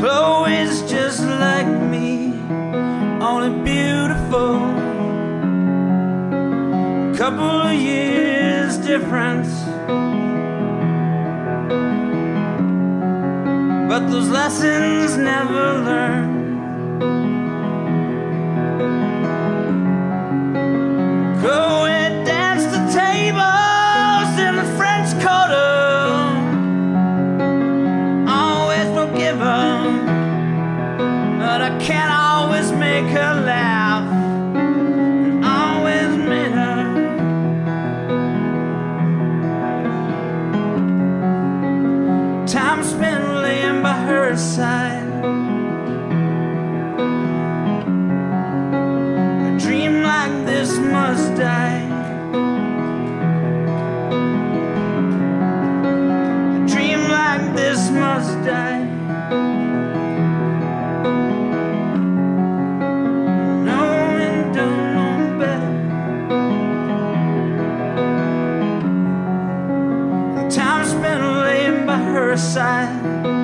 Chloe's just like me, only beautiful. Couple of years difference, but those lessons never learned. Chloe danced the tables in the French Quarter, always forgiven, but I can't always make her laugh, and always made her. Time spent laying by her side, a dream like this must die. A dream like this must die. Knowing don't know better. Time spent laying by her side.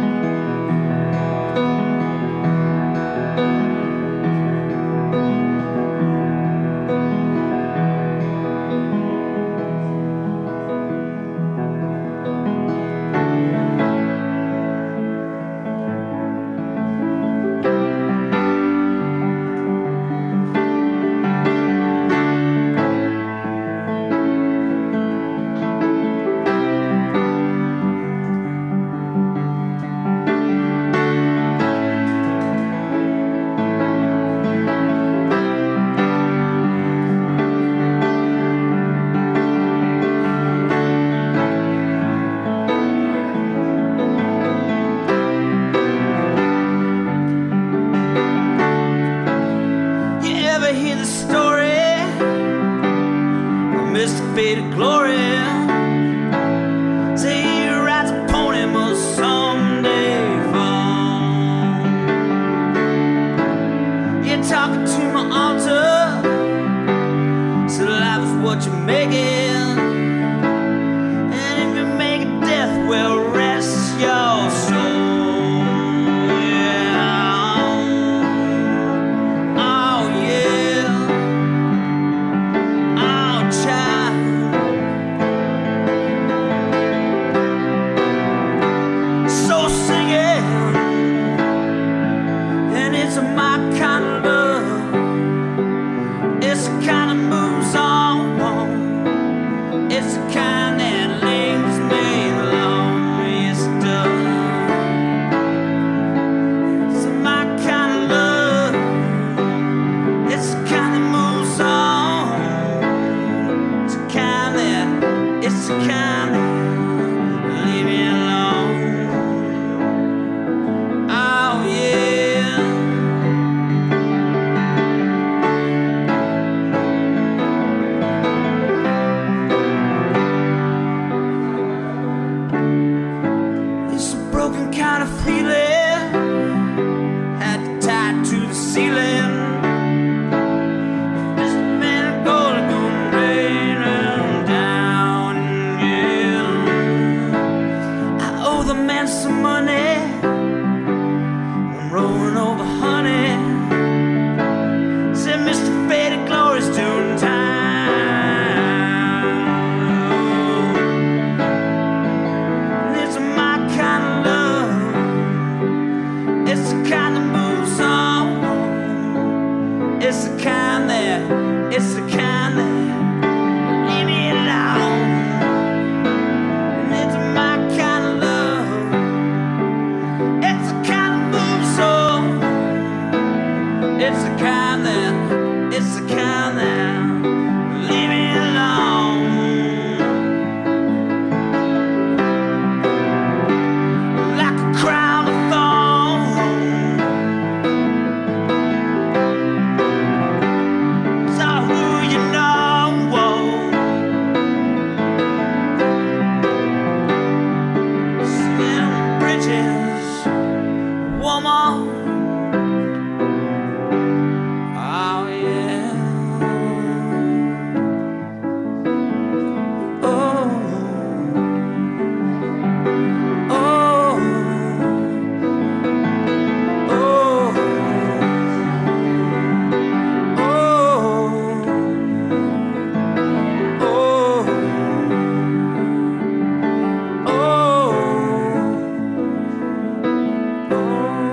Faded glory. Say he rides a pony must someday fall. You're talking to my altar, so life is what you make it, and if you make it, death will rest your soul. Kind of feeling had to tie to the ceiling. This man of gold going raining down, yeah. I owe the man some money. I'm rolling over honey. Said Mr. Faded Glory's doing time. And it's my kind of love. It's the kind that moves on. It's the kind that, it's the kind that leave me alone. And it's my kind of love. Oh.